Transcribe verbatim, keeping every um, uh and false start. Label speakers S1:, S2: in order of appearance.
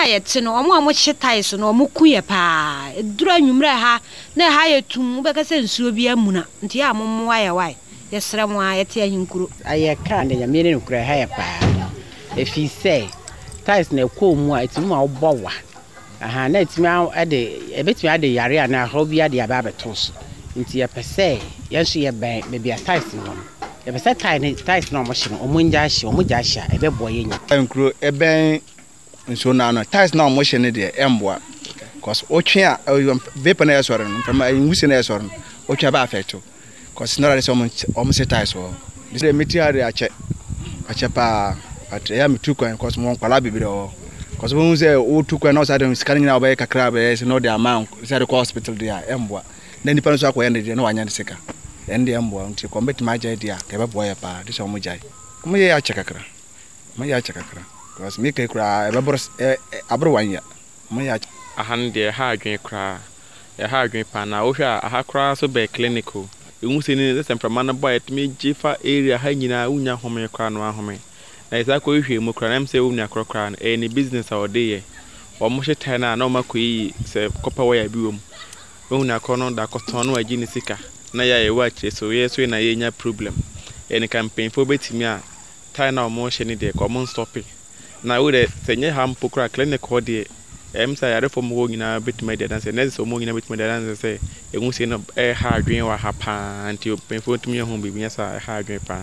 S1: na yete no omo amo hyetais no omo kuye pa dura nwumre ha na ha yetum be ka se nsuo bi amuna nti ya momo waye waye yesra mo a yete ahinkuro
S2: aye ka na ya mere nkura ha ya pa efi se tais na ko mu a etimi ma obowa aha na etimi ade ebetimi ade yare ana ha obi ade aba betos nti ya pese ya so ye ban me bia tais no ya pese tais ne tais na omo hye no omo nja hye omo ja hye ebe boye nya
S3: nkuro eben nso na na tais na omo hye ne de emboa cause otwe a vapor na yesore no fama nwusi na yesore no otwe ba affect cause no rade omo omo se tais wo this material a che a che pa at ya mitu kwan cause mo kwala bibire o cause mo say o tu kwan na so dem scan nyina obaye kakra be say no the amount say the hospital dia emboa na nipa no so akoya ne dia na wanya de sika en dia emboa nti combat ma ja dia ke be boya pa this omo jai mo ye ya che kakra mo ya che kakra cause me ke kra e be bro abro wanya mo ya
S4: ahan de ha adwen kra e ha adwen pa na wo hwa aha kra so be clinical e hu se ni se semprama na boy etme jifa area ha nyina unya home kra no ahome na isa ko hwe mu kra na mse unya kra kra na e ni business a ode ye o mo hye tan na na o makoyi se kopa waya bi wom unya kra no da koton no agi ni sika na ya ye wa kire so ye so na ye nya problem e ni campaign fo betimi a tan na o mo hye ni de ko mo stop na wo de senye ha mpo kra clinical de em say are for mo nyina betimi de dance na so mo nyina betimi de dance say e hu se no e ha adwen wa ha pa anti o penfo tumi ho bibia sa e ha adwen pa